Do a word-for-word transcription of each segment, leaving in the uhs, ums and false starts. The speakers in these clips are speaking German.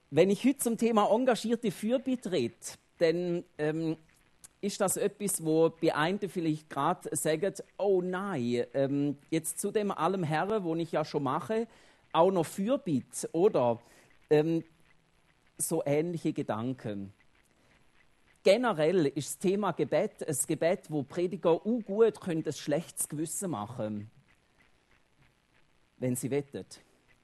Wenn ich heute zum Thema engagierte Fürbitte rede, dann ähm, ist das etwas, wo die einen vielleicht gerade sagen, oh nein, ähm, jetzt zu dem allem Herren, wo ich ja schon mache, auch noch Fürbitte oder ähm, so ähnliche Gedanken. Generell ist das Thema Gebet ein Gebet, wo Prediger auch gut können, ein schlechtes Gewissen machen, wenn sie wettet.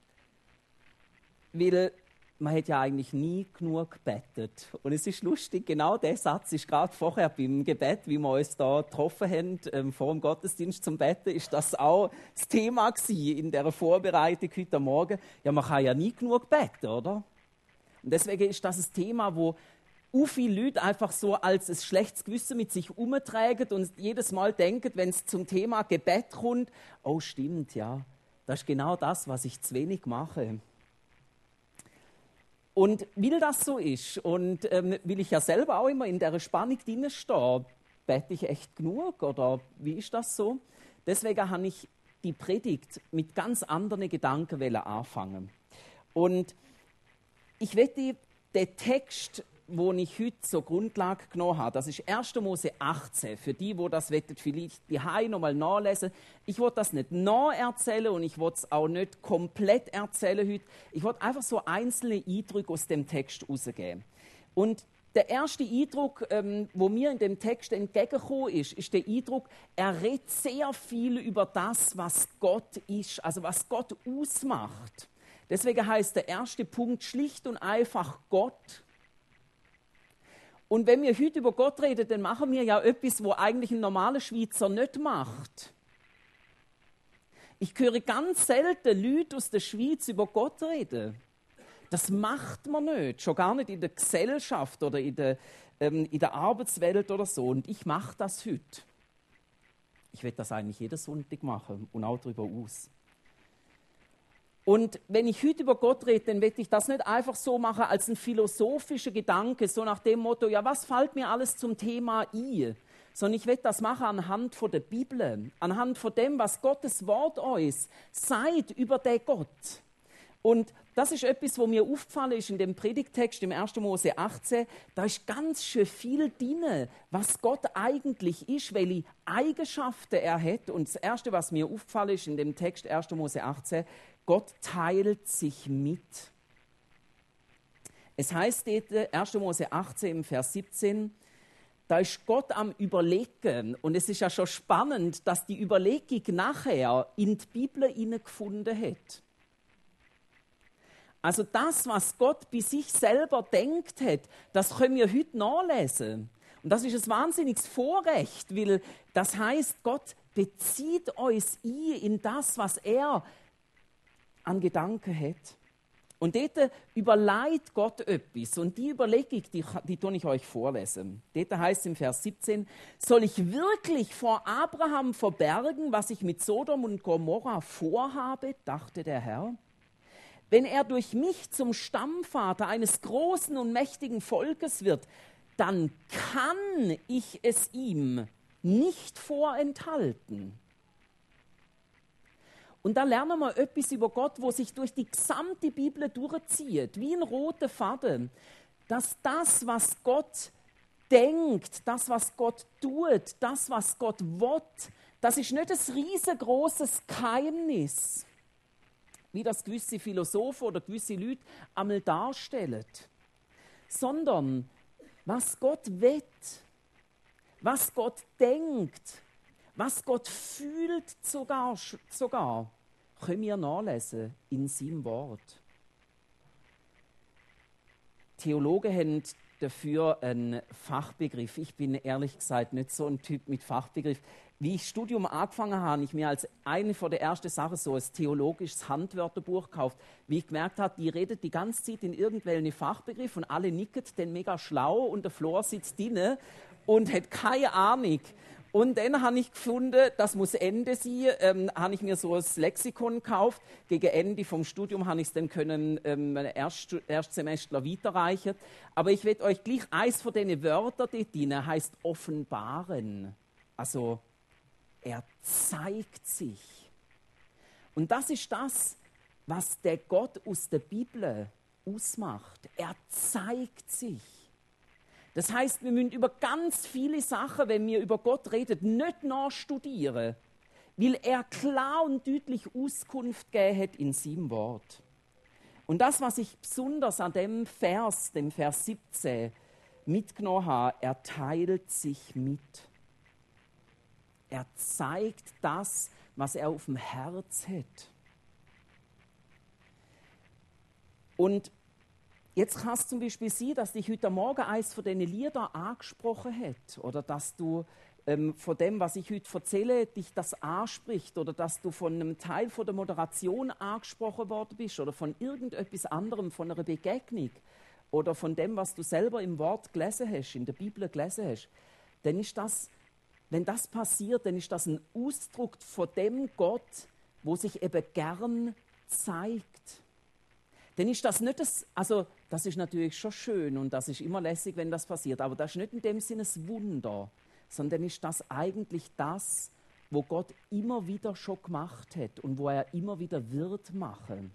Weil man hat ja eigentlich nie genug gebetet. Und es ist lustig, genau der Satz ist gerade vorher beim Gebet, wie wir uns da getroffen haben, ähm, vor dem Gottesdienst zum Betten, ist das auch das Thema gewesen in der Vorbereitung heute Morgen. Ja, man kann ja nie genug beten, oder? Und deswegen ist das ein Thema, wo u viele Leute einfach so als ein schlechtes Gewissen mit sich umtragen und jedes Mal denken, wenn es zum Thema Gebet kommt, oh stimmt, ja, das ist genau das, was ich zu wenig mache. Und weil das so ist und ähm, will ich ja selber auch immer in der Spannung drin stehen, bete ich echt genug oder wie ist das so? Deswegen habe ich die Predigt mit ganz anderen Gedanken anfangen. Und ich werde den Text, wo ich heute zur Grundlage genommen habe, das ist erster Mose achtzehn. Für die, die das wettet, vielleicht die Hause noch mal nachlesen. Ich wollte das nicht nacherzählen und ich wollte es auch nicht komplett erzählen heute. Ich wollte einfach so einzelne Eindrücke aus dem Text rausgeben. Und der erste Eindruck, ähm, wo mir in dem Text entgegengekommen ist, ist der Eindruck, er redet sehr viel über das, was Gott ist, also was Gott ausmacht. Deswegen heißt der erste Punkt schlicht und einfach Gott. Und wenn wir heute über Gott reden, dann machen wir ja etwas, was eigentlich ein normaler Schweizer nicht macht. Ich höre ganz selten Leute aus der Schweiz über Gott reden. Das macht man nicht, schon gar nicht in der Gesellschaft oder in der, ähm, in der Arbeitswelt oder so. Und ich mache das heute. Ich will das eigentlich jeden Sonntag machen und auch darüber aus. Und wenn ich heute über Gott rede, dann will ich das nicht einfach so machen als ein philosophischer Gedanke, so nach dem Motto, ja, was fällt mir alles zum Thema ein? Sondern ich will das machen anhand von der Bibel, anhand von dem, was Gottes Wort uns sagt über den Gott. Und das ist etwas, was mir aufgefallen ist in dem Predigttext im erster Mose achtzehn. Da ist ganz schön viel drin, was Gott eigentlich ist, welche Eigenschaften er hat. Und das Erste, was mir aufgefallen ist in dem Text erster Mose achtzehn, Gott teilt sich mit. Es heißt dort, erster Mose achtzehn, im Vers siebzehn, da ist Gott am Überlegen. Und es ist ja schon spannend, dass die Überlegung nachher in die Bibel hineingefunden hat. Also das, was Gott bei sich selber denkt hat, das können wir heute nachlesen. Und das ist ein wahnsinniges Vorrecht, weil das heißt, Gott bezieht uns ein in das, was er an Gedanken hat. Und dort überlegt Gott etwas. Und die Überlegung, die, die tue ich euch vorlesen. Dort heißt im Vers siebzehn, soll ich wirklich vor Abraham verbergen, was ich mit Sodom und Gomorra vorhabe, dachte der Herr. Wenn er durch mich zum Stammvater eines großen und mächtigen Volkes wird, dann kann ich es ihm nicht vorenthalten. Und da lernen wir etwas über Gott, wo sich durch die gesamte Bibel durchzieht, wie ein roter Faden, dass das, was Gott denkt, das, was Gott tut, das, was Gott will, das ist nicht ein riesengroßes Geheimnis, wie das gewisse Philosophen oder gewisse Leute einmal darstellen, sondern was Gott will, was Gott denkt, was Gott fühlt sogar, sogar, können wir nachlesen in seinem Wort. Theologen haben dafür einen Fachbegriff. Ich bin ehrlich gesagt nicht so ein Typ mit Fachbegriff. Wie ich das Studium angefangen habe, habe ich mir als eine von der ersten Sachen so ein theologisches Handwörterbuch gekauft. Wie ich gemerkt habe, die redet die ganze Zeit in irgendwelchen Fachbegriffen und alle nicken, denn mega schlau und der Flor sitzt drinnen und hat keine Ahnung. Und dann habe ich gefunden, das muss Ende sein, ähm, habe ich mir so ein Lexikon gekauft. Gegen Ende vom Studium habe ich es dann können, ähm, Erst, Erstsemestler weiterreichen. Aber ich werde euch gleich eins von diesen Wörtern dort drin, heißt offenbaren. Also, er zeigt sich. Und das ist das, was der Gott aus der Bibel ausmacht. Er zeigt sich. Das heißt, wir müssen über ganz viele Sachen, wenn wir über Gott reden, nicht nachstudieren, weil er klar und deutlich Auskunft gegeben hat in seinem Wort. Und das, was ich besonders an dem Vers, dem Vers siebzehn, mitgenommen habe, er teilt sich mit. Er zeigt das, was er auf dem Herz hat. Und jetzt kann es zum Beispiel sein, dass dich heute Morgen eins von diesen Liedern angesprochen hat oder dass du ähm, von dem, was ich heute erzähle, dich das anspricht oder dass du von einem Teil von der Moderation angesprochen worden bist oder von irgendetwas anderem, von einer Begegnung oder von dem, was du selber im Wort gelesen hast, in der Bibel gelesen hast, dann ist das, wenn das passiert, dann ist das ein Ausdruck von dem Gott, wo sich eben gern zeigt. Dann ist das nicht das, also das ist natürlich schon schön und das ist immer lässig, wenn das passiert, aber das ist nicht in dem Sinne ein Wunder, sondern ist das eigentlich das, wo Gott immer wieder schon gemacht hat und wo er immer wieder wird machen.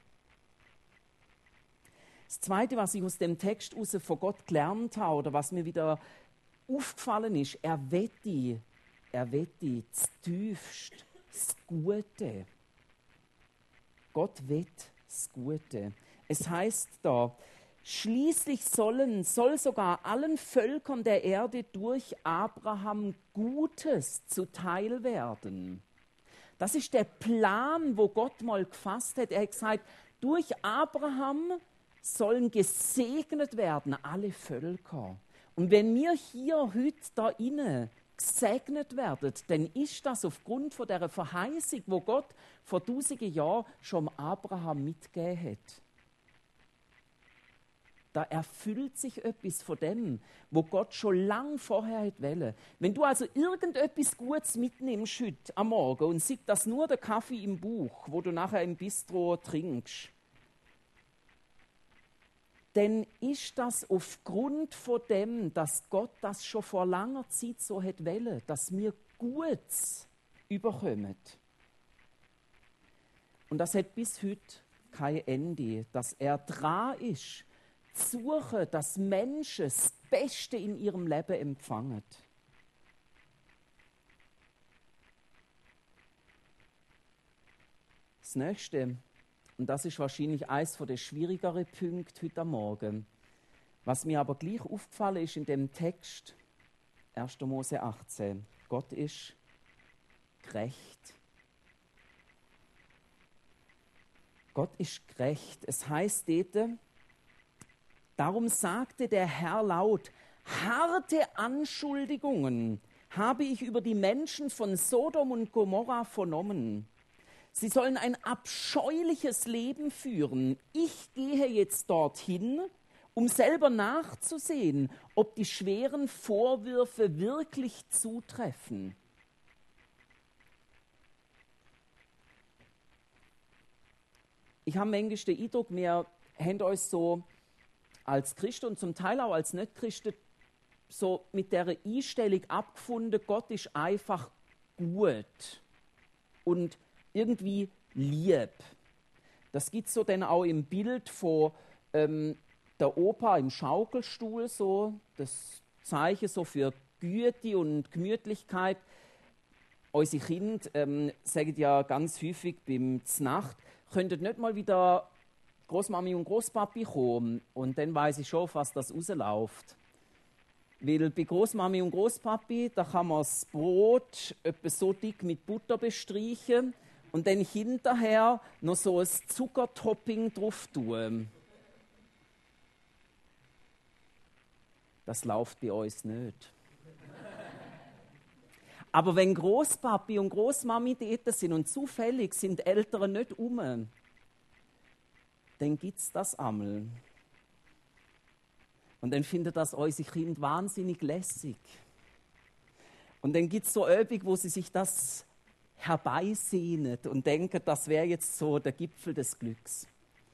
Das Zweite, was ich aus dem Text raus von Gott gelernt habe oder was mir wieder aufgefallen ist, er wette, er wette das Tiefste, das Gute. Gott wett das Gute. Es heißt da, schließlich sollen, soll sogar allen Völkern der Erde durch Abraham Gutes zuteil werden. Das ist der Plan, wo Gott mal gefasst hat. Er hat gesagt, durch Abraham sollen gesegnet werden alle Völker. Und wenn wir hier heute da innen gesegnet werden, dann ist das aufgrund von der Verheißung, wo Gott vor tausenden Jahren schon Abraham mitgegeben hat. Da erfüllt sich etwas von dem, wo Gott schon lange vorher hat wollen. Wenn du also irgendetwas Gutes mitnimmst heute am Morgen und siehst das nur der Kaffee im Buch, wo du nachher im Bistro trinkst, dann ist das aufgrund von dem, dass Gott das schon vor langer Zeit so hat wollen, dass wir Gutes überkommen. Und das hat bis heute kein Ende, dass er dran ist, zu suchen, dass Menschen das Beste in ihrem Leben empfangen. Das Nächste, und das ist wahrscheinlich eines der schwierigeren Punkte heute Morgen. Was mir aber gleich aufgefallen ist in dem Text, erster Mose achtzehn. Gott ist gerecht. Gott ist gerecht. Es heißt dort, darum sagte der Herr laut, harte Anschuldigungen habe ich über die Menschen von Sodom und Gomorra vernommen. Sie sollen ein abscheuliches Leben führen. Ich gehe jetzt dorthin, um selber nachzusehen, ob die schweren Vorwürfe wirklich zutreffen. Ich habe manchmal den Eindruck, wir haben uns so als Christen und zum Teil auch als Nicht-Christen so mit der Einstellung abgefunden, Gott ist einfach gut und irgendwie lieb. Das gibt es so dann auch im Bild von ähm, der Opa im Schaukelstuhl, so das Zeichen so für Güte und Gemütlichkeit. Unsere Kinder ähm, sagen ja ganz häufig beim Znacht, könntet nicht mal wieder Großmami und Großpapi kommen und dann weiß ich schon, was das rausläuft. Weil bei Großmami und Großpapi, da kann man das Brot etwa so dick mit Butter bestreichen und dann hinterher noch so ein Zuckertopping drauf tun. Das läuft bei uns nicht. Aber wenn Großpapi und Großmami dort sind und zufällig sind Eltern nicht um, dann gibt es das einmal. Und dann findet das unsere Kinder wahnsinnig lässig. Und dann gibt es so Übung, wo sie sich das herbeisehnen und denken, das wäre jetzt so der Gipfel des Glücks.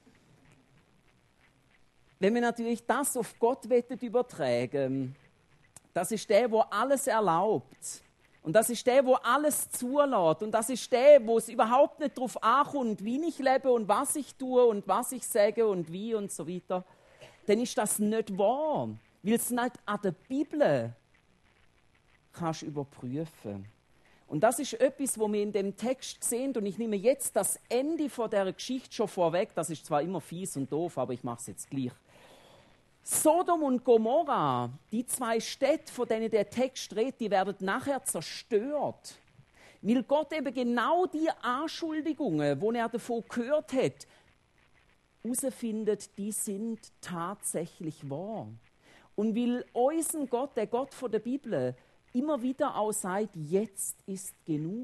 Wenn wir natürlich das auf Gott wettet übertragen, das ist der, wo alles erlaubt. Und das ist der, wo alles zulässt. Und das ist der, wo es überhaupt nicht darauf ankommt, wie ich lebe und was ich tue und was ich sage und wie und so weiter, dann ist das nicht wahr. Weil es nicht an der Bibel kannst überprüfen. Und das ist etwas, was wir in dem Text sehen. Und ich nehme jetzt das Ende von dieser Geschichte schon vorweg. Das ist zwar immer fies und doof, aber ich mache es jetzt gleich. Sodom und Gomorra, die zwei Städte, von denen der Text redet, die werden nachher zerstört. Weil Gott eben genau die Anschuldigungen, die er davon gehört hat, herausfindet, die sind tatsächlich wahr. Und weil unser Gott, der Gott von der Bibel, immer wieder auch sagt, jetzt ist genug.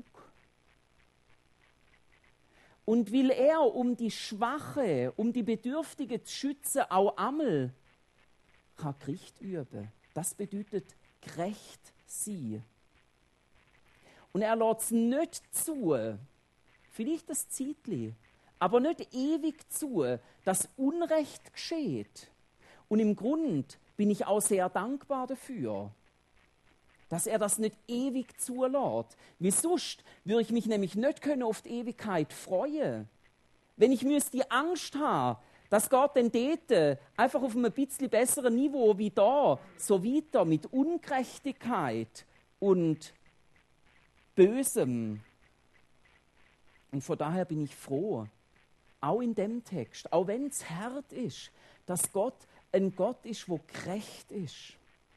Und weil er, um die Schwache, um die Bedürftigen zu schützen, auch einmal kann Gericht üben. Das bedeutet gerecht sein. Und er lässt es nicht zu, vielleicht ein Zeitchen, aber nicht ewig zu, dass Unrecht geschieht. Und im Grund bin ich auch sehr dankbar dafür, dass er das nicht ewig zulässt. Wie sonst würde ich mich nämlich nicht können auf die Ewigkeit freuen. Wenn ich müsste die Angst haben, dass Gott dann dort einfach auf einem bisschen besseren Niveau wie da so weiter mit Ungerechtigkeit und Bösem. Und von daher bin ich froh, auch in dem Text, auch wenn es hart ist, dass Gott ein Gott ist, der gerecht ist.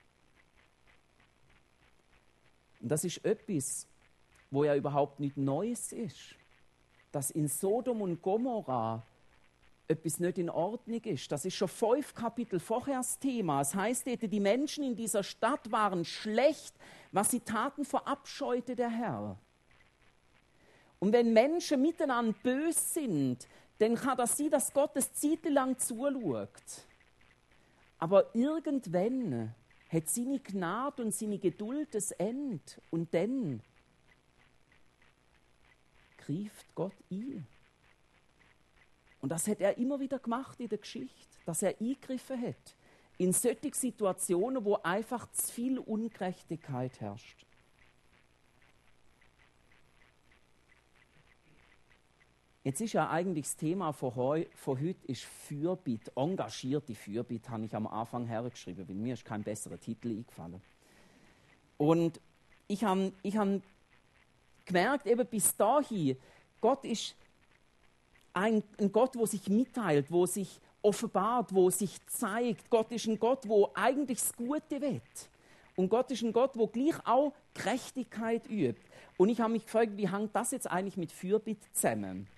Und das ist etwas, wo ja überhaupt nicht Neues ist. Dass in Sodom und Gomorra etwas nicht in Ordnung ist. Das ist schon fünf Kapitel vorher das Thema. Es heißt, die Menschen in dieser Stadt waren schlecht, was sie taten, verabscheute der Herr. Und wenn Menschen miteinander böse sind, dann kann das sein, dass Gott es zeitlang zuschaut. Aber irgendwann hat seine Gnade und seine Geduld das Ende. Und dann greift Gott ein. Und das hat er immer wieder gemacht in der Geschichte, dass er eingegriffen hat. In solchen Situationen, wo einfach zu viel Ungerechtigkeit herrscht. Jetzt ist ja eigentlich das Thema von, heu, von heute ist Fürbitte, engagierte Fürbitte, habe ich am Anfang hergeschrieben, weil mir ist kein besserer Titel eingefallen. Und ich habe ich hab gemerkt, eben bis dahin, Gott ist ein, ein Gott, der sich mitteilt, wo sich offenbart, wo sich zeigt. Gott ist ein Gott, der eigentlich das Gute will. Und Gott ist ein Gott, der gleich auch Gerechtigkeit übt. Und ich habe mich gefragt, wie hängt das jetzt eigentlich mit Fürbitte zusammen?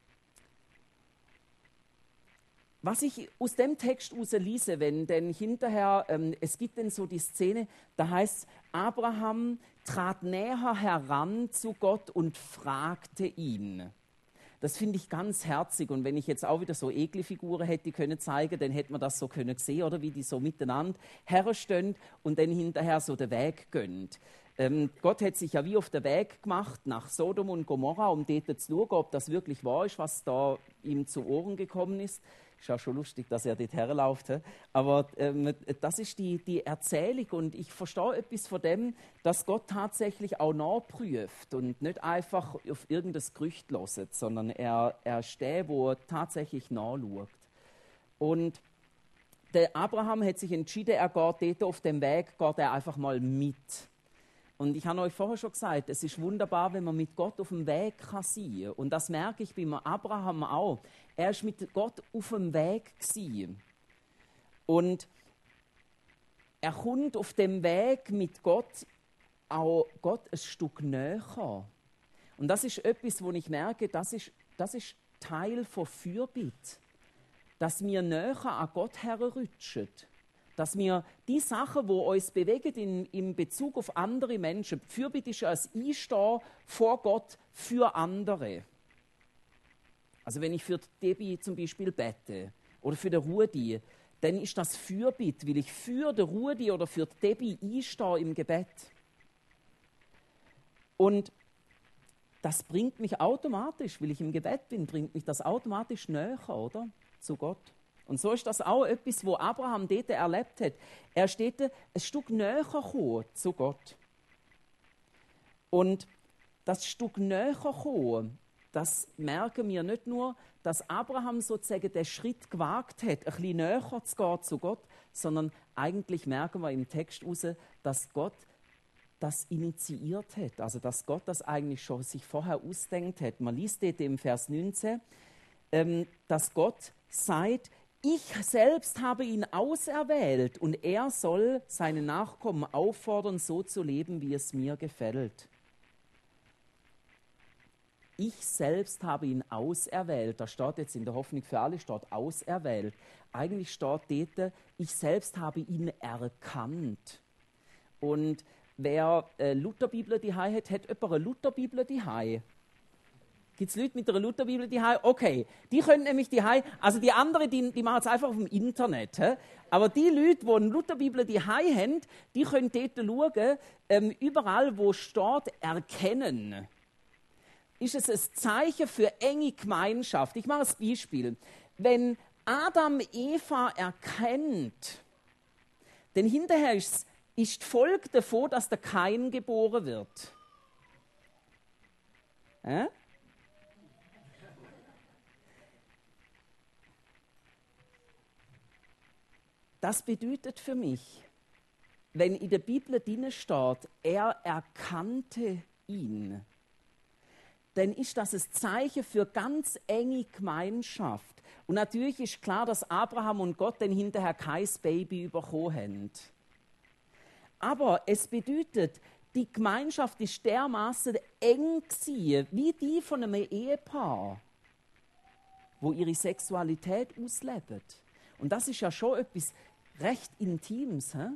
Was ich aus dem Text herauslese, wenn denn hinterher, ähm, es gibt dann so die Szene, da heißt es, Abraham trat näher heran zu Gott und fragte ihn. Das finde ich ganz herzig. Und wenn ich jetzt auch wieder so Ekelfiguren hätte können zeigen, dann hätte man das so können sehen, oder wie die so miteinander herstehen und dann hinterher so den Weg gehen. Ähm, Gott hat sich ja wie auf den Weg gemacht nach Sodom und Gomorra, um dort zu schauen, ob das wirklich wahr ist, was da ihm zu Ohren gekommen ist. Ist ja schon lustig, dass er dort herläuft. He? Aber ähm, das ist die, die Erzählung und ich verstehe etwas von dem, dass Gott tatsächlich auch nachprüft und nicht einfach auf irgendein Gerücht hört, sondern er, er ist der, wo er tatsächlich nachschaut. Und der Abraham hat sich entschieden, er geht dort auf dem Weg, geht er einfach mal mit. Und ich habe euch vorher schon gesagt, es ist wunderbar, wenn man mit Gott auf dem Weg kann sein kann. Und das merke ich bei Abraham auch. Er war mit Gott auf dem Weg gewesen. Und er kommt auf dem Weg mit Gott auch Gott ein Stück näher. Und das ist etwas, wo ich merke, das ist, das ist Teil von Fürbitte. Dass wir näher an Gott herrutschen. Dass wir die Sachen, die uns bewegen in, in Bezug auf andere Menschen, Fürbitte ist ja ein Einstehen vor Gott für andere. Also wenn ich für die Debbie zum Beispiel bete oder für den Rudi, dann ist das Fürbitte, weil ich für den Rudi oder für die Debbie einstehe im Gebet. Und das bringt mich automatisch, weil ich im Gebet bin, bringt mich das automatisch näher, oder? Zu Gott. Und so ist das auch etwas, wo Abraham dort erlebt hat. Er steht ein Stück näher gekommen zu Gott. Und das Stück näher kommen, das merken wir nicht nur, dass Abraham sozusagen den Schritt gewagt hat, ein bisschen näher zu gehen zu Gott, sondern eigentlich merken wir im Text raus, dass Gott das initiiert hat, also dass Gott das eigentlich schon sich vorher ausdenkt hat. Man liest dort im Vers neunzehn, ähm, dass Gott sagt, ich selbst habe ihn auserwählt und er soll seine Nachkommen auffordern, so zu leben, wie es mir gefällt. Ich selbst habe ihn auserwählt. Da steht jetzt in der Hoffnung für alle, steht auserwählt. Eigentlich steht dort, ich selbst habe ihn erkannt. Und wer äh, Lutherbibel daheim hat, hat jemand eine Lutherbibel daheim? Gibt es Leute mit einer Lutherbibel daheim? Okay, die können nämlich daheim, also die anderen, die, die machen es einfach auf dem Internet. He? Aber die Leute, die eine Lutherbibel daheim haben, die können dort schauen, ähm, überall, wo steht, erkennen. Ist es ein Zeichen für enge Gemeinschaft. Ich mache ein Beispiel. Wenn Adam Eva erkennt, dann hinterher ist, ist die Folge davon, dass der Kain geboren wird. Äh? Das bedeutet für mich, wenn in der Bibel drin steht, er erkannte ihn, dann ist das ein Zeichen für ganz enge Gemeinschaft. Und natürlich ist klar, dass Abraham und Gott dann hinterher kein Baby bekommen haben. Aber es bedeutet, die Gemeinschaft ist dermaßen eng gewesen, wie die von einem Ehepaar, wo ihre Sexualität ausleben. Und das ist ja schon etwas recht Intimes. He?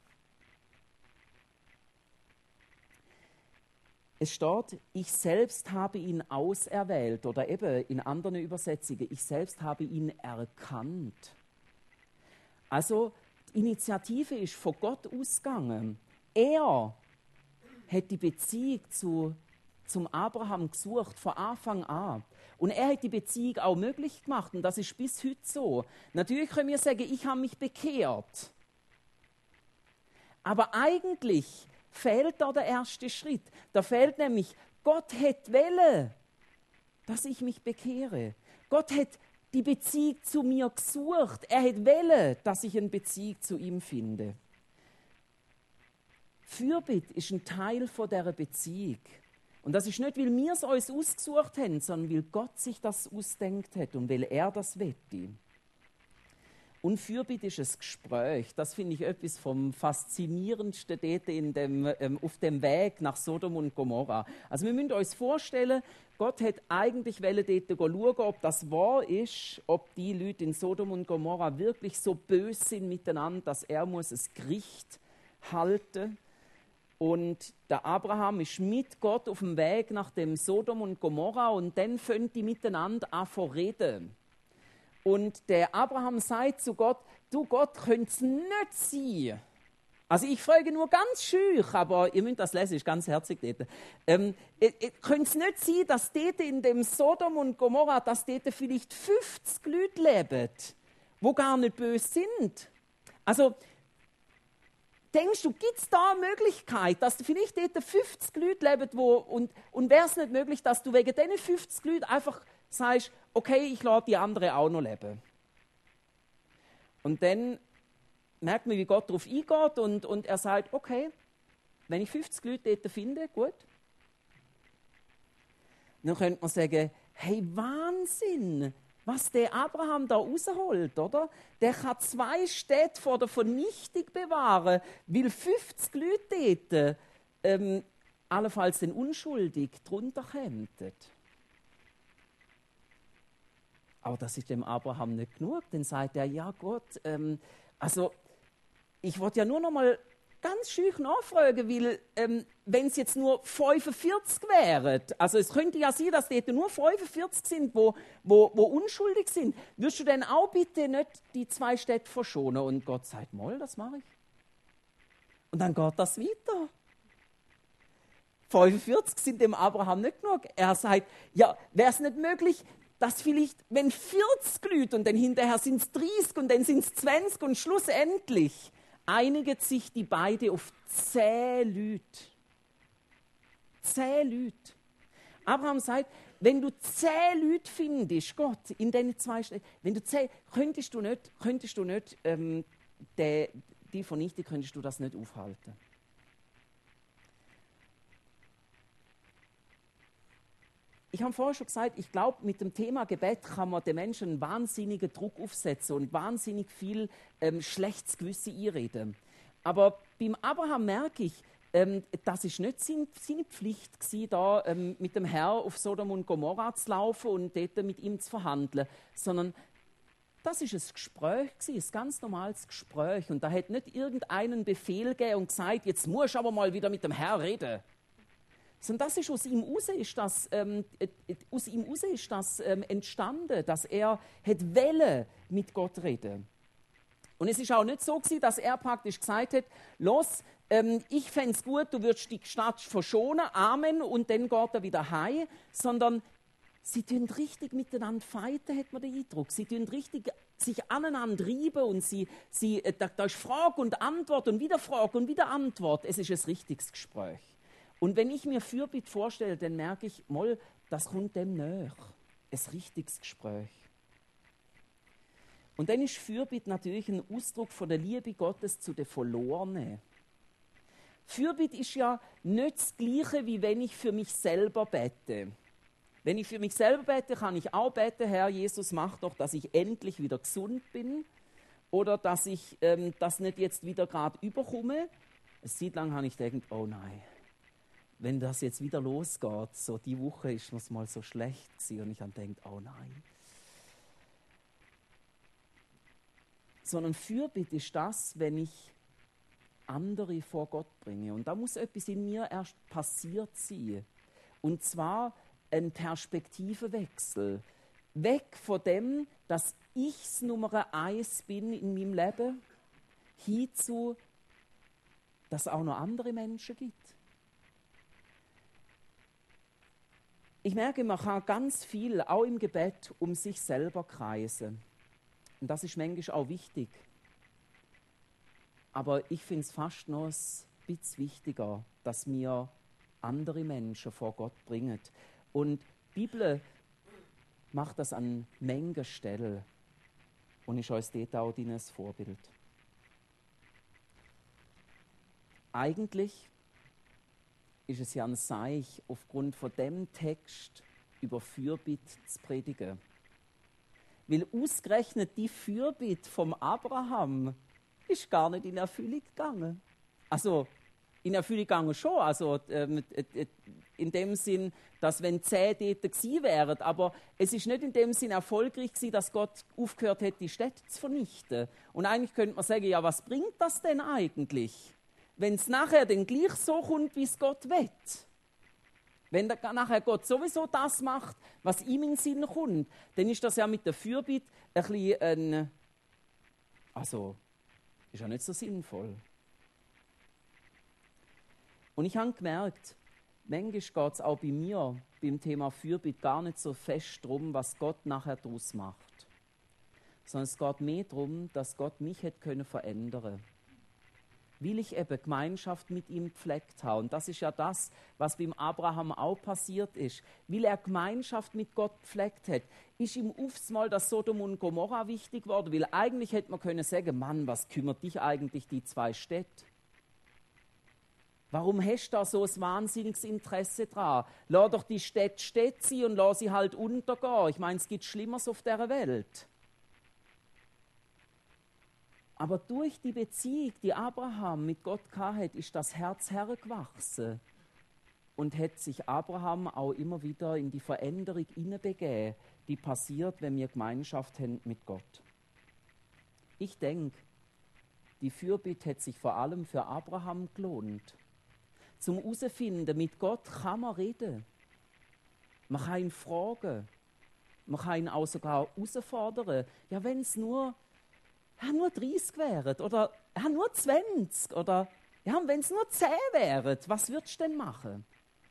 Es steht, ich selbst habe ihn auserwählt, oder eben in anderen Übersetzungen, ich selbst habe ihn erkannt. Also die Initiative ist von Gott ausgegangen. Er hat die Beziehung zu, zum Abraham gesucht, von Anfang an. Und er hat die Beziehung auch möglich gemacht und das ist bis heute so. Natürlich können wir sagen, ich habe mich bekehrt. Aber eigentlich fehlt da der erste Schritt. Da fehlt nämlich, Gott hat wollen, dass ich mich bekehre. Gott hat die Beziehung zu mir gesucht. Er hat wollen, dass ich eine Beziehung zu ihm finde. Fürbitte ist ein Teil von dieser Beziehung. Und das ist nicht, weil wir es uns ausgesucht haben, sondern weil Gott sich das ausdenkt hat und weil er das wette. Und Fürbitte ist ein Gespräch. Das finde ich etwas vom Faszinierendsten dort in dem, ähm, auf dem Weg nach Sodom und Gomorra. Also wir müssen uns vorstellen, Gott hat eigentlich wollen dort schauen, ob das wahr ist, ob die Leute in Sodom und Gomorra wirklich so böse sind miteinander, dass er muss ein Gericht halten muss. Und der Abraham ist mit Gott auf dem Weg nach dem Sodom und Gomorra und dann fangen die miteinander an zu reden. Und der Abraham sagt zu Gott, du Gott, könnte es nicht sein. Also ich frage nur ganz schüch, aber ihr müsst das lesen, ist ganz herzig dort. Ähm, könnte es nicht sein, dass dort in dem Sodom und Gomorra, dass dort vielleicht fünfzig Leute leben, die gar nicht böse sind? Also denkst du, gibt es da eine Möglichkeit, dass du vielleicht dort fünfzig Leute leben, wo, und, und wäre es nicht möglich, dass du wegen diesen fünfzig Leuten einfach sagst, okay, ich lasse die anderen auch noch leben. Und dann merkt man, wie Gott darauf eingeht und, und er sagt, okay, wenn ich fünfzig Leute dort finde, gut. Dann könnte man sagen, hey, Wahnsinn, was der Abraham da rausholt, oder? Der kann zwei Städte vor der Vernichtung bewahren, weil fünfzig Leute dort ähm, allenfalls den unschuldig drunter kämen. Aber das ist dem Abraham nicht genug. Dann sagt er, ja Gott, ähm, also ich wollte ja nur noch mal ganz schüch nachfragen, weil ähm, wenn es jetzt nur fünfundvierzig wären, also es könnte ja sein, dass dort nur fünfundvierzig sind, wo, wo, wo unschuldig sind, würdest du denn auch bitte nicht die zwei Städte verschonen? Und Gott sagt, mal, das mache ich. Und dann geht das weiter. fünfundvierzig sind dem Abraham nicht genug. Er sagt, ja, wäre es nicht möglich, dass vielleicht, wenn vierzig Leute und dann hinterher sind es dreißig und dann sind es zwanzig und schlussendlich einigen sich die beiden auf zehn Leute. Zehn Leute. Abraham sagt, wenn du zehn Leute findest, Gott, in diesen zwei Städten, wenn du zehn, könntest du nicht, könntest du nicht ähm, die, die vernichten, könntest du das nicht aufhalten. Ich habe vorher schon gesagt, ich glaube, mit dem Thema Gebet kann man den Menschen einen wahnsinnigen Druck aufsetzen und wahnsinnig viel ähm, schlechtes Gewissen einreden. Aber beim Abraham merke ich, ähm, das ist nicht seine, seine Pflicht gewesen, da ähm, mit dem Herrn auf Sodom und Gomorra zu laufen und dort mit ihm zu verhandeln, sondern das ist ein Gespräch gewesen, ein ganz normales Gespräch. Und da hat nicht irgendeinen Befehl gegeben und gesagt, jetzt musst du aber mal wieder mit dem Herrn reden. Sondern das ist aus ihm raus ist das, ähm, äh, aus ihm raus ist das ähm, entstanden, dass er hat wollen mit Gott reden. Und es ist auch nicht so gewesen, dass er praktisch gesagt hat, los, ähm, ich fände es gut, du würdest die Stadt verschonen, Amen, und dann geht er wieder heim, sondern sie tun richtig miteinander fighten, hat man den Eindruck. Sie tun richtig sich aneinander reiben und sie, sie, äh, da, da ist Frage und Antwort und wieder Frage und wieder Antwort. Es ist ein richtiges Gespräch. Und wenn ich mir Fürbitte vorstelle, dann merke ich, mal, das kommt dem näher. Ein richtiges Gespräch. Und dann ist Fürbitte natürlich ein Ausdruck von der Liebe Gottes zu den Verlorenen. Fürbitte ist ja nicht das Gleiche, wie wenn ich für mich selber bete. Wenn ich für mich selber bete, kann ich auch beten, Herr Jesus, mach doch, dass ich endlich wieder gesund bin oder dass ich ähm, das nicht jetzt wieder gerade überkomme. Eine Zeit lang habe ich gedacht, oh nein. Wenn das jetzt wieder losgeht, so die Woche ist es mal so schlecht gewesen und ich habe gedacht, oh nein. Sondern Fürbitte ist das, wenn ich andere vor Gott bringe. Und da muss etwas in mir erst passiert sein. Und zwar ein Perspektivenwechsel. Weg von dem, dass ich das Nummer eins bin in meinem Leben, hin zu, dass es auch noch andere Menschen gibt. Ich merke, man kann ganz viel, auch im Gebet, um sich selber kreisen. Und das ist manchmal auch wichtig. Aber ich finde es fast noch ein bisschen wichtiger, dass wir andere Menschen vor Gott bringen. Und die Bibel macht das an Menge Stellen und ist uns dort auch ein Vorbild. Eigentlich ist es ja ein Seich, aufgrund von dem Text über Fürbitte zu predigen. Weil ausgerechnet die Fürbitte vom Abraham ist gar nicht in Erfüllung gegangen. Also in Erfüllung gegangen schon, also ähm, in dem Sinn, dass wenn zehn dort gewesen wären, aber es ist nicht in dem Sinn erfolgreich gewesen, dass Gott aufgehört hat, die Städte zu vernichten. Und eigentlich könnte man sagen, ja, was bringt das denn eigentlich? Wenn es nachher dann gleich so kommt, wie es Gott will. Wenn der, nachher Gott sowieso das macht, was ihm in den Sinn kommt, dann ist das ja mit der Fürbitte ein bisschen ein, also, ist ja nicht so sinnvoll. Und ich habe gemerkt, manchmal geht es auch bei mir beim Thema Fürbitte gar nicht so fest darum, was Gott nachher daraus macht. Sondern es geht mehr darum, dass Gott mich hätte können verändern. Will ich eben Gemeinschaft mit ihm gepflegt haben. Und das ist ja das, was beim Abraham auch passiert ist. Weil er Gemeinschaft mit Gott gepflegt hat, ist ihm aufs Mal das Sodom und Gomorra wichtig geworden. Weil eigentlich hätte man können sagen, Mann, was kümmert dich eigentlich die zwei Städte? Warum hast du da so ein wahnsinniges Interesse dran? Lass doch die Städte Städte sein und lass sie halt untergehen. Ich meine, es gibt Schlimmeres auf dieser Welt. Aber durch die Beziehung, die Abraham mit Gott hatte, ist das Herz hergewachsen und hat sich Abraham auch immer wieder in die Veränderung hineinbegeben, die passiert, wenn wir Gemeinschaft haben mit Gott. Ich denke, die Fürbitte hat sich vor allem für Abraham gelohnt. Zum herauszufinden, mit Gott kann man reden. Man kann ihn fragen. Man kann ihn auch sogar herausfordern. Ja, wenn es nur Ja, nur dreißig wären oder ja, nur zwanzig oder ja, wenn es nur zehn wären, was würdest du denn machen?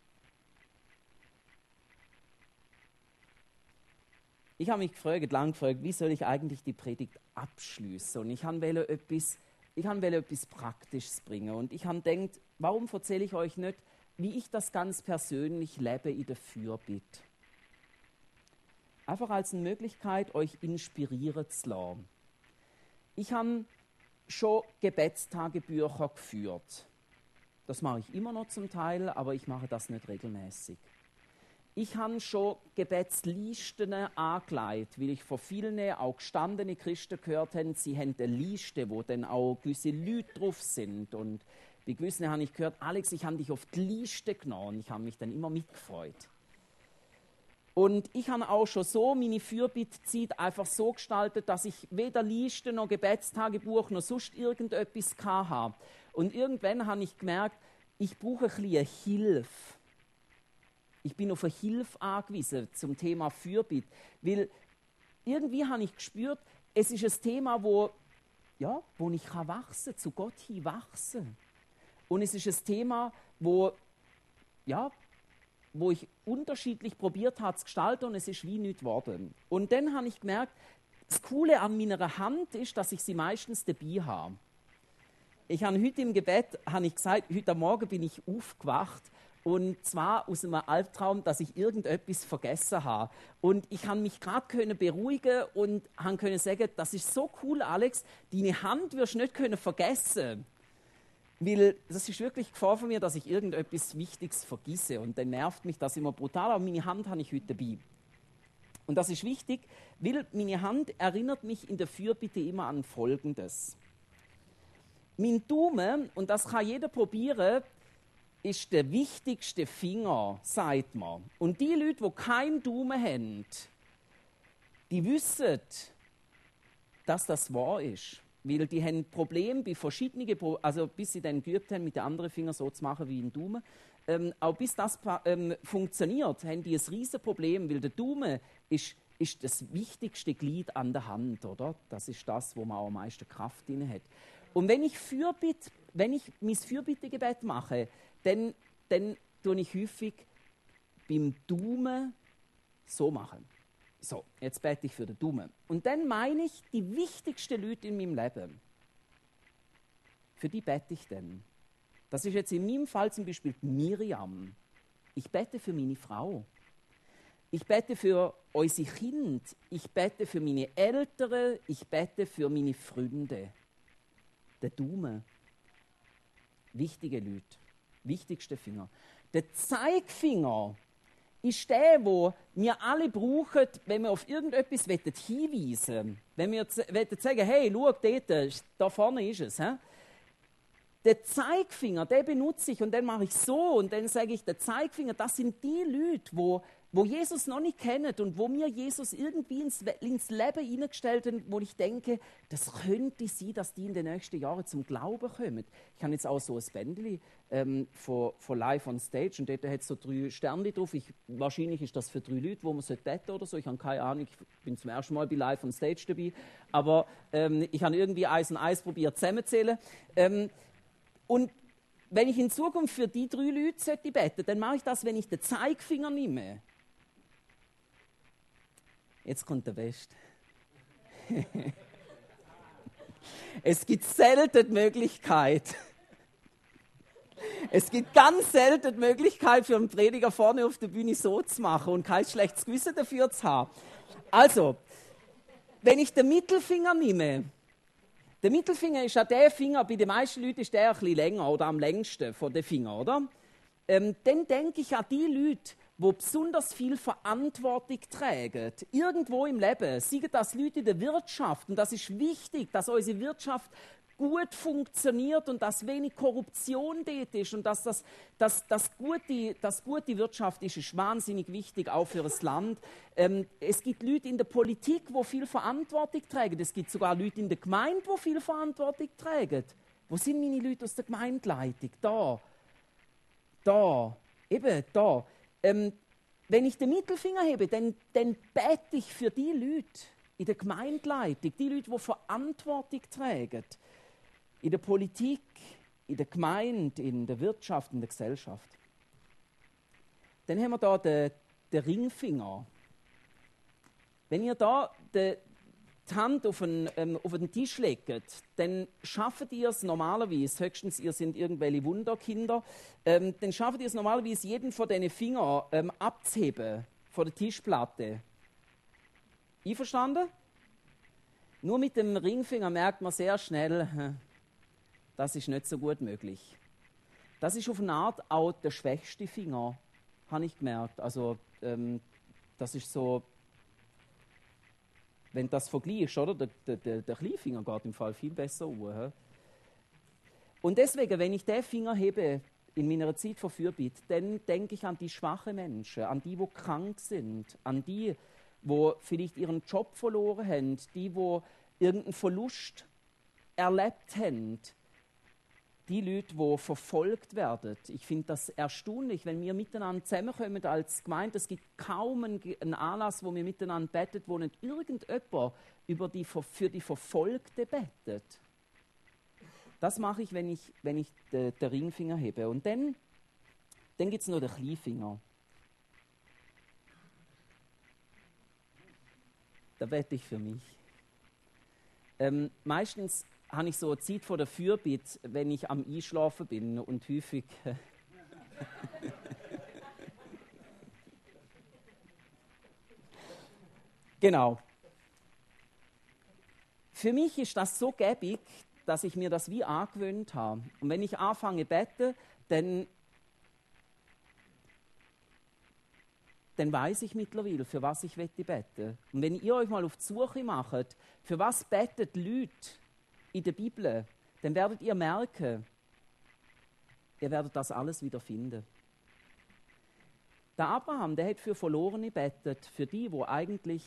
Ich habe mich gefragt, lang gefragt, wie soll ich eigentlich die Predigt abschließen? Und ich wollte etwas, ich wollte etwas Praktisches bringen. Und ich habe gedacht, warum erzähle ich euch nicht wie ich das ganz persönlich lebe in der Fürbitte. Einfach als eine Möglichkeit, euch inspirieren zu lassen. Ich habe schon Gebetstagebücher geführt. Das mache ich immer noch zum Teil, aber ich mache das nicht regelmäßig. Ich habe schon Gebetslisten angelegt, weil ich von vielen, auch gestandenen Christen gehört habe, sie haben eine Liste, wo dann auch gewisse Leute drauf sind. Und bei gewissen habe ich gehört, Alex, ich habe dich auf die Liste genommen. Ich habe mich dann immer mitgefreut. Und ich habe auch schon so meine Fürbittzeit einfach so gestaltet, dass ich weder Liste noch Gebetstagebuch noch sonst irgendetwas hatte. Und irgendwann habe ich gemerkt, ich brauche ein bisschen Hilfe. Ich bin auf eine Hilfe angewiesen zum Thema Fürbitte, weil irgendwie habe ich gespürt, es ist ein Thema, wo, ja, wo ich kann wachsen, zu Gott hin wachsen. Und es ist ein Thema, wo, ja, wo ich unterschiedlich probiert habe zu gestalten und es ist wie nichts geworden. Und dann habe ich gemerkt, das Coole an meiner Hand ist, dass ich sie meistens dabei habe. Ich habe heute im Gebet habe ich gesagt, heute Morgen bin ich aufgewacht. Und zwar aus einem Albtraum, dass ich irgendetwas vergessen habe. Und ich kann mich gerade beruhigen und können sagen, das ist so cool, Alex, deine Hand wirst du nicht können vergessen. Weil das ist wirklich Gefahr von mir, dass ich irgendetwas Wichtiges vergesse. Und dann nervt mich das immer brutal, aber meine Hand habe ich heute dabei. Und das ist wichtig, weil meine Hand erinnert mich in der Fürbitte immer an Folgendes. Mein Daumen, und das kann jeder probieren, ist der wichtigste Finger, sagt man. Und die Leute, die keinen Daumen haben, die wissen, dass das wahr ist. Weil die haben Probleme bei verschiedenen, also bis sie dann geübt haben, mit den anderen Fingern so zu machen wie ein Daumen. Ähm, auch bis das ähm, funktioniert, haben die ein riesiges Problem, weil der Daumen ist, ist das wichtigste Glied an der Hand, oder? Das ist das, wo man auch am meisten Kraft drin hat. Und wenn ich Fürbitte, wenn ich mein Fürbittegebet mache, dann, dann tue ich häufig beim Daumen so machen. So, jetzt bete ich für den Daumen. Und dann meine ich die wichtigsten Leute in meinem Leben. Für die bete ich dann. Das ist jetzt in meinem Fall zum Beispiel Miriam. Ich bete für meine Frau. Ich bete für unsere Kinder. Ich bete für meine Eltern. Ich bete für meine Freunde. Der Daumen. Wichtige Leute. Wichtigste Finger. Der Zeigefinger ist der, den wir alle brauchen, wenn wir auf irgendetwas hinweisen wollen. Wenn wir sagen, hey, schau, dort, da vorne ist es. He? Der Zeigefinger, den benutze ich und dann mache ich so und dann sage ich, der Zeigefinger, das sind die Leute, wo, wo Jesus noch nicht kennen und wo mir Jesus irgendwie ins, ins Leben hineingestellt haben, wo ich denke, das könnte sein, dass die in den nächsten Jahren zum Glauben kommen. Ich habe jetzt auch so ein Bändchen ähm, von, von Live on Stage und dort hat es so drei Sterne drauf. Ich, wahrscheinlich ist das für drei Leute, wo man so beten oder so. Ich habe keine Ahnung, ich bin zum ersten Mal bei Live on Stage dabei. Aber ähm, ich habe irgendwie eins und eins probiert zusammenzählen. Ähm, und wenn ich in Zukunft für die drei Leute sollte beten, dann mache ich das, wenn ich den Zeigefinger nehme. Jetzt kommt der Beste. Es gibt selten die Möglichkeit, es gibt ganz selten die Möglichkeit für einen Prediger vorne auf der Bühne so zu machen und kein schlechtes Gewissen dafür zu haben. Also, wenn ich den Mittelfinger nehme, der Mittelfinger ist ja der Finger, bei den meisten Leuten ist der ein bisschen länger oder am längsten von den Fingern, oder? Ähm, dann denke ich an die Leute, die besonders viel Verantwortung tragen. Irgendwo im Leben. Seien das Leute in der Wirtschaft. Und das ist wichtig, dass unsere Wirtschaft gut funktioniert und dass wenig Korruption dort ist. Und dass das, dass, dass gute, dass gute Wirtschaft ist, ist wahnsinnig wichtig, auch für das Land. Ähm, es gibt Leute in der Politik, die viel Verantwortung tragen. Es gibt sogar Leute in der Gemeinde, die viel Verantwortung tragen. Wo sind meine Leute aus der Gemeindeleitung? Da. Da. Eben da. Ähm, wenn ich den Mittelfinger hebe, dann, dann bete ich für die Leute in der Gemeindeleitung, die Leute, die Verantwortung tragen, in der Politik, in der Gemeinde, in der Wirtschaft, in der Gesellschaft. Dann haben wir da den, den Ringfinger. Wenn ihr da den, die Hand auf den, ähm, auf den Tisch legt, dann schafft ihr es normalerweise, höchstens ihr sind irgendwelche Wunderkinder, ähm, dann schafft ihr es normalerweise, jeden von diesen Fingern ähm, abzuheben von der Tischplatte. Einverstanden? Nur mit dem Ringfinger merkt man sehr schnell, das ist nicht so gut möglich. Das ist auf eine Art auch der schwächste Finger, habe ich gemerkt. Also ähm, das ist so, wenn das vergleichst, oder? Der, der, der, der Kleinfinger geht im Fall viel besser um. Und deswegen, wenn ich den Finger hebe in meiner Zeit von Fürbitte, dann denke ich an die schwachen Menschen, an die, die krank sind, an die, die vielleicht ihren Job verloren haben, die, die irgendeinen Verlust erlebt haben, die Leute, die verfolgt werden. Ich finde das erstaunlich, wenn wir miteinander zusammenkommen als Gemeinde. Es gibt kaum einen Anlass, wo wir miteinander beten, wo nicht irgendjemand über die, für die Verfolgten betet. Das mache ich, wenn ich, wenn ich den, den Ringfinger hebe. Und dann, dann gibt es noch den Kleinfinger. Da bete ich für mich. Ähm, meistens habe ich so eine Zeit vor der Fürbitte, wenn ich am Einschlafen bin und häufig... Genau. Für mich ist das so gäbig, dass ich mir das wie angewöhnt habe. Und wenn ich anfange zu beten, dann, dann weiß ich mittlerweile, für was ich beten will. Und wenn ihr euch mal auf die Suche macht, für was beten Leute in der Bibel, dann werdet ihr merken, ihr werdet das alles wieder finden. Der Abraham, der hat für Verlorene betet, für die, wo eigentlich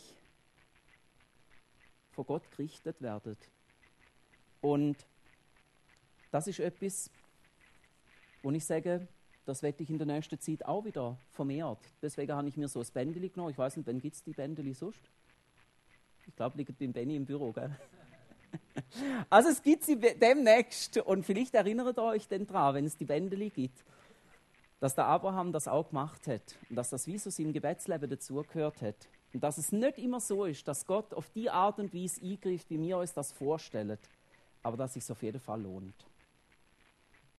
vor Gott gerichtet werden. Und das ist etwas, wo ich sage, das werde ich in der nächsten Zeit auch wieder vermehrt. Deswegen habe ich mir so ein Bändeli genommen. Ich weiß nicht, wann gibt es die Bändeli sonst? Ich glaube, liegt beim Benni im Büro, gell? Also es gibt sie demnächst und vielleicht erinnert ihr euch denn dran, wenn es die Bändeli gibt, dass der Abraham das auch gemacht hat und dass das wie so seinem Gebetsleben dazugehört hat. Und dass es nicht immer so ist, dass Gott auf die Art und Weise eingreift, wie wir uns das vorstellen, aber dass es sich auf jeden Fall lohnt.